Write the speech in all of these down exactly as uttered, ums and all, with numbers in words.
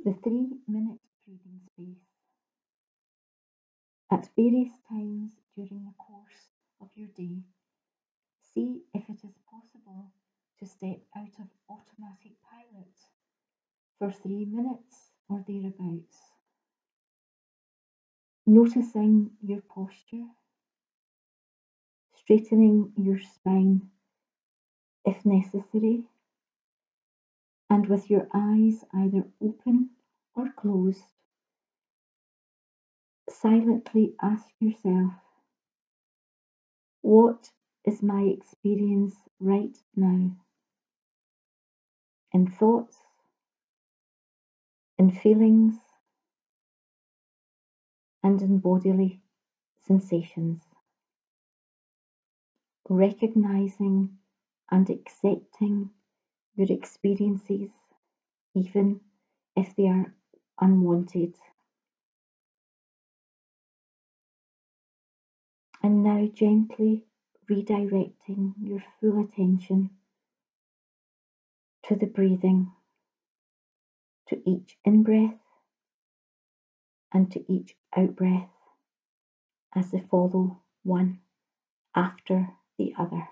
The three minute breathing space. At various times during the course of your day, see if it is possible to step out of automatic pilot for three minutes or thereabouts, noticing your posture, straightening your spine if necessary, and with your eyes either open or closed, silently ask yourself, what is my experience right now? In thoughts, in feelings, and in bodily sensations. Recognizing and accepting your experiences, even if they are unwanted. And now gently redirecting your full attention to the breathing, to each in breath and to each out breath as they follow one after the other.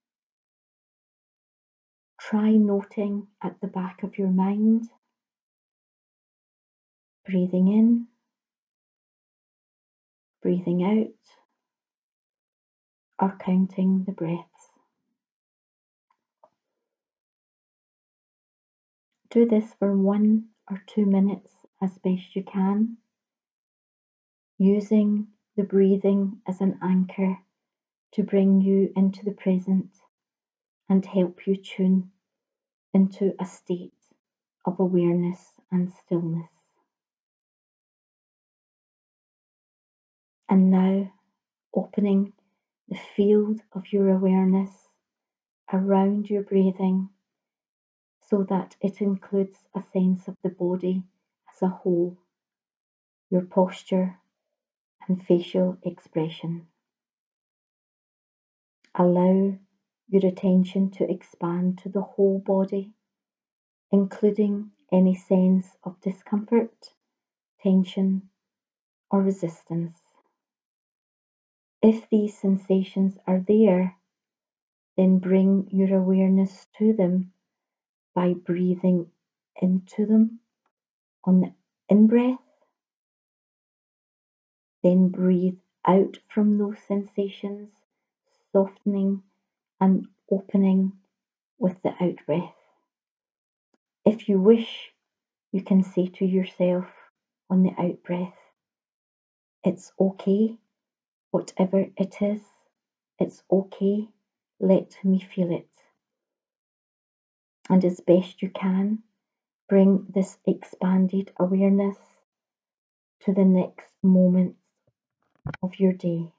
Try noting at the back of your mind, breathing in, breathing out, or counting the breaths. Do this for one or two minutes as best you can, using the breathing as an anchor to bring you into the present and help you tune into a state of awareness and stillness. And now opening the field of your awareness around your breathing so that it includes a sense of the body as a whole, your posture and facial expression. Allow your attention to expand to the whole body, including any sense of discomfort, tension, or resistance. If these sensations are there, then bring your awareness to them by breathing into them on the in breath, then breathe out from those sensations, softening and opening with the out breath. If you wish, you can say to yourself on the out breath, it's okay, whatever it is, it's okay, let me feel it. And as best you can, bring this expanded awareness to the next moments of your day.